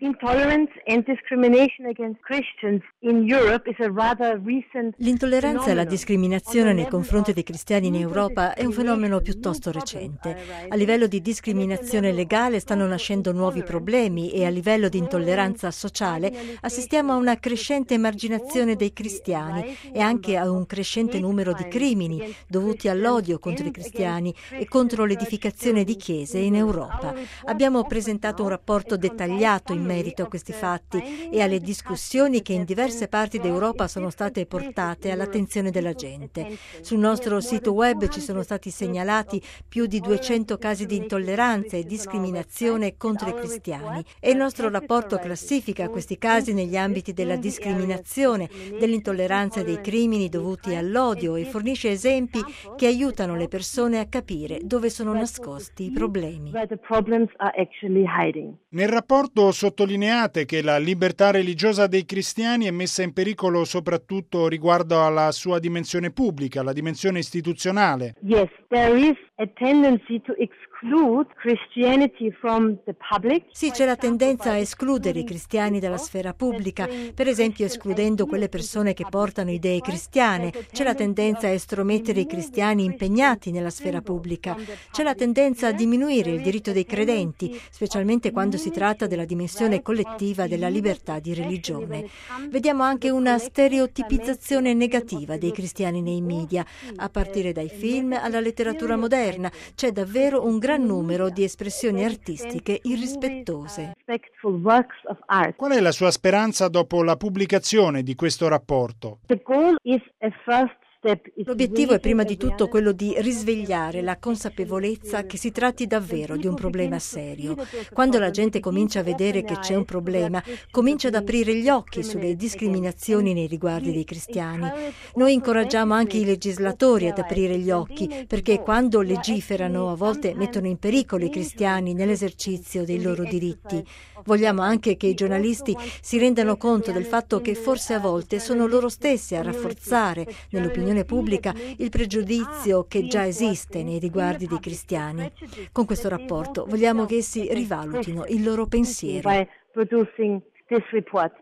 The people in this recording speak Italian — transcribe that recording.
L'intolleranza e la discriminazione nei confronti dei cristiani in Europa è un fenomeno piuttosto recente. A livello di discriminazione legale stanno nascendo nuovi problemi e a livello di intolleranza sociale assistiamo a una crescente emarginazione dei cristiani e anche a un crescente numero di crimini dovuti all'odio contro i cristiani e contro l'edificazione di chiese in Europa. Abbiamo presentato un rapporto dettagliato in merito a questi fatti e alle discussioni che in diverse parti d'Europa sono state portate all'attenzione della gente. Sul nostro sito web ci sono stati segnalati più di 200 casi di intolleranza e discriminazione contro i cristiani e il nostro rapporto classifica questi casi negli ambiti della discriminazione, dell'intolleranza e dei crimini dovuti all'odio e fornisce esempi che aiutano le persone a capire dove sono nascosti i problemi. Nel rapporto sottolineate che la libertà religiosa dei cristiani è messa in pericolo soprattutto riguardo alla sua dimensione pubblica, la dimensione istituzionale. Yes, there is a tendency to exclude Christianity from the public. Sì, c'è la tendenza a escludere i cristiani dalla sfera pubblica, per esempio escludendo quelle persone che portano idee cristiane. C'è la tendenza a estromettere i cristiani impegnati nella sfera pubblica. C'è la tendenza a diminuire il diritto dei credenti, specialmente quando si tratta della dimensione collettiva della libertà di religione. Vediamo anche una stereotipizzazione negativa dei cristiani nei media, a partire dai film alla letteratura moderna. C'è davvero un gran numero di espressioni artistiche irrispettose. Qual è la sua speranza dopo la pubblicazione di questo rapporto? L'obiettivo è prima di tutto quello di risvegliare la consapevolezza che si tratti davvero di un problema serio. Quando la gente comincia a vedere che c'è un problema, comincia ad aprire gli occhi sulle discriminazioni nei riguardi dei cristiani. Noi incoraggiamo anche i legislatori ad aprire gli occhi, perché quando legiferano a volte mettono in pericolo i cristiani nell'esercizio dei loro diritti. Vogliamo anche che i giornalisti si rendano conto del fatto che forse a volte sono loro stessi a rafforzare nell'opinione pubblica il pregiudizio che già esiste nei riguardi dei cristiani. Con questo rapporto vogliamo che essi rivalutino il loro pensiero.